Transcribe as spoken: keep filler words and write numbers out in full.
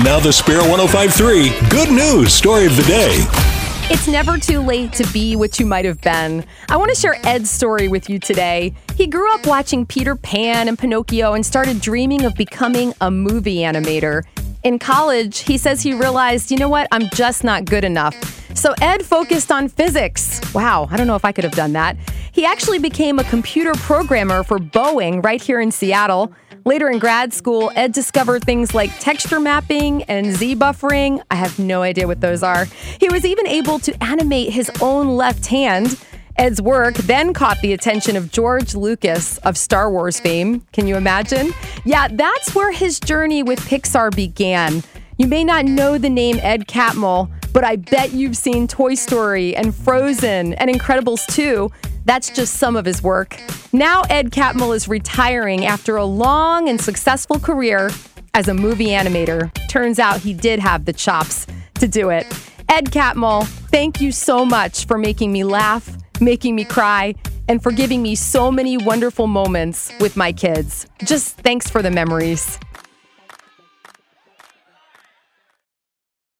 Now the Spare one oh five point three Good News Story of the Day. It's never too late to be what you might have been. I want to share Ed's story with you today. He grew up watching Peter Pan and Pinocchio and started dreaming of becoming a movie animator. In college, he says he realized, you know what, I'm just not good enough. So Ed focused on physics. Wow, I don't know if I could have done that. He actually became a computer programmer for Boeing right here in Seattle. Later in grad school, Ed discovered things like texture mapping and Z-buffering. I have no idea what those are. He was even able to animate his own left hand. Ed's work then caught the attention of George Lucas of Star Wars fame. Can you imagine? Yeah, that's where his journey with Pixar began. You may not know the name Ed Catmull, but I bet you've seen Toy Story and Frozen and Incredibles two. That's just some of his work. Now Ed Catmull is retiring after a long and successful career as a movie animator. Turns out he did have the chops to do it. Ed Catmull, thank you so much for making me laugh, making me cry, and for giving me so many wonderful moments with my kids. Just thanks for the memories.